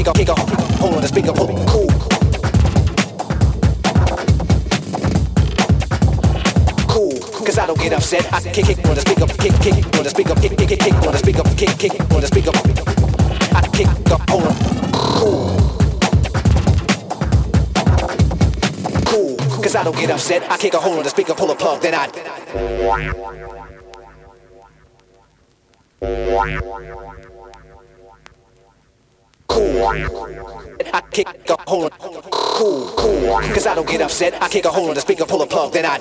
kick a hold on the speaker, cool. Cause I don't get upset. I kick on the speaker, kick on the speaker, kick on the speaker, kick on the speaker. I kick the hold on. Cool. Cause I don't get upset. I kick a hole on the speaker, pull a plug, then I cool. I kick a hole on. Cool. Cause I don't get upset. I kick a hole on the speaker, pull a plug, then I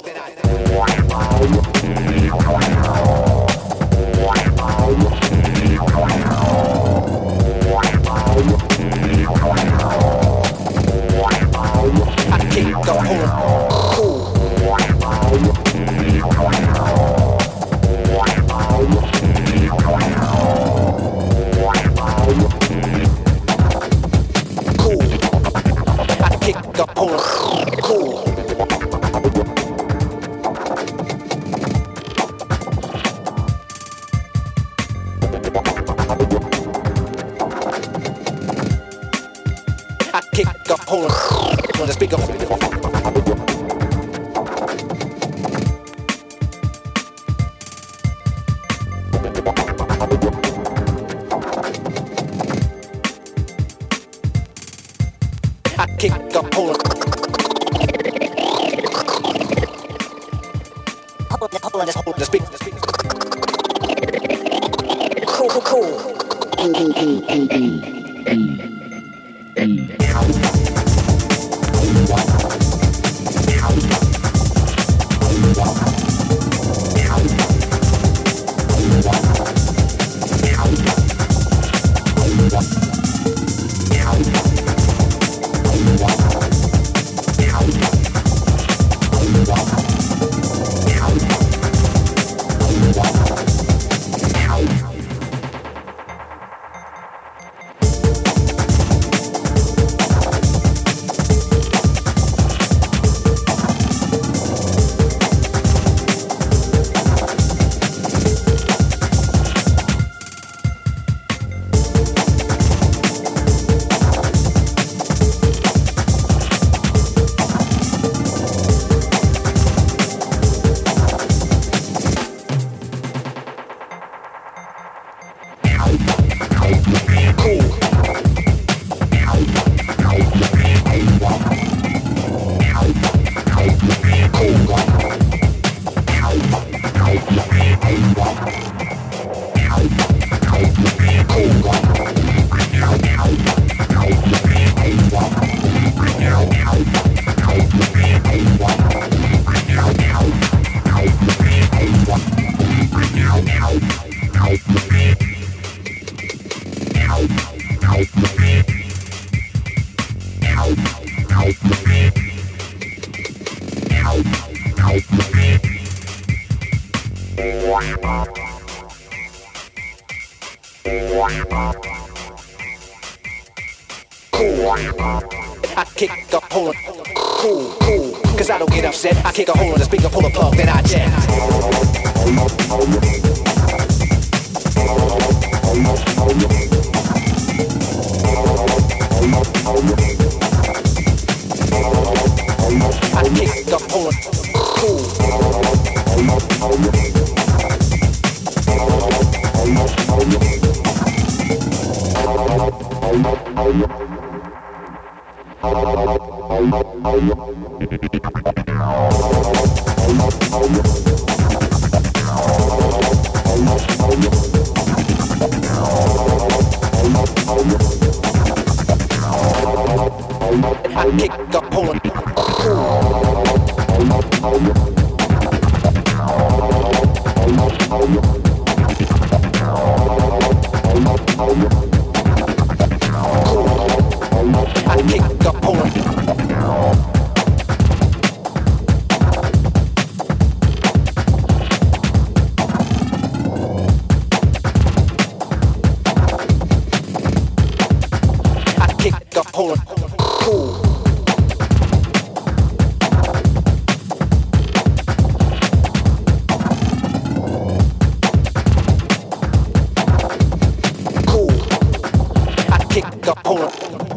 kick the hole. Cool. I kick the hole. Cool. I kick the hole on the speaker. I kick the hole on the speaker. Cool. I kick the hole. Cool. Cause I don't get upset. I kick a hole on the speaker, pull a plug, then I jet. I kick the hole. Cool. I kick the hole. I kick the hole. Kick the hole. Cool. Cool. I kick the hole. hold up.